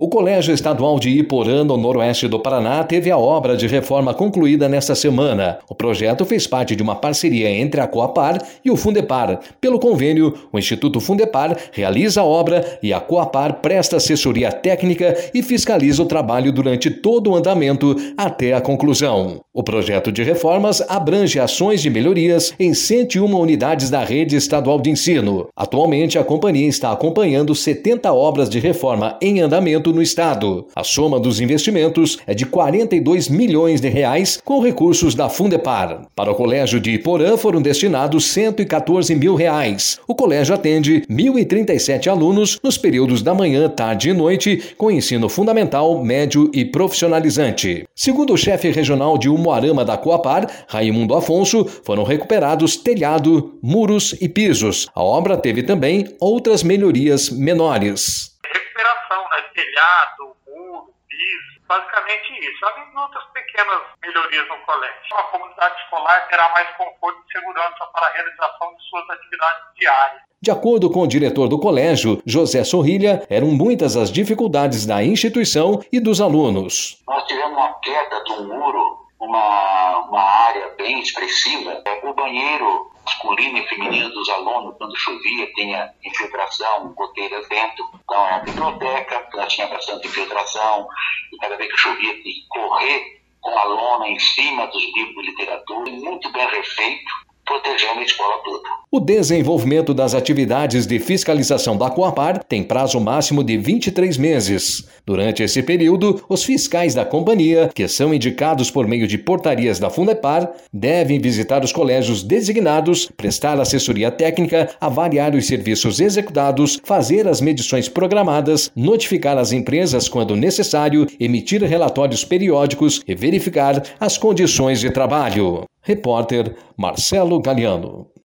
O Colégio Estadual de Iporã, no noroeste do Paraná, teve a obra de reforma concluída nesta semana. O projeto fez parte de uma parceria entre a Coapar e o Fundepar. Pelo convênio, o Instituto Fundepar realiza a obra e a Coapar presta assessoria técnica e fiscaliza o trabalho durante todo o andamento até a conclusão. O projeto de reformas abrange ações de melhorias em 101 unidades da rede estadual de ensino. Atualmente, a companhia está acompanhando 70 obras de reforma em andamento no estado. A soma dos investimentos é de R$ 42 milhões com recursos da Fundepar. Para o Colégio de Iporã foram destinados R$ 114 mil. O colégio atende 1.037 alunos nos períodos da manhã, tarde e noite, com ensino fundamental, médio e profissionalizante. Segundo o chefe regional de Umuarama da Coapar, Raimundo Afonso, foram recuperados telhado, muros e pisos. A obra teve também outras melhorias menores. Telhado, muro, piso, basicamente isso. Além de outras pequenas melhorias no colégio. A comunidade escolar terá mais conforto e segurança para a realização de suas atividades diárias. De acordo com o diretor do colégio, José Sorrilha, eram muitas as dificuldades da instituição e dos alunos. Nós tivemos uma queda do muro, uma área bem expressiva. O banheiro masculino e feminino dos alunos, quando chovia, tinha infiltração, goteiras dentro. Então, a biblioteca, ela tinha bastante infiltração, e cada vez que chovia, tinha que correr com a lona em cima dos livros de literatura, muito bem refeito, protegendo a escola toda. O desenvolvimento das atividades de fiscalização da Coapar tem prazo máximo de 23 meses. Durante esse período, os fiscais da companhia, que são indicados por meio de portarias da Fundepar, devem visitar os colégios designados, prestar assessoria técnica, avaliar os serviços executados, fazer as medições programadas, notificar as empresas quando necessário, emitir relatórios periódicos e verificar as condições de trabalho. Repórter Marcelo Galiano.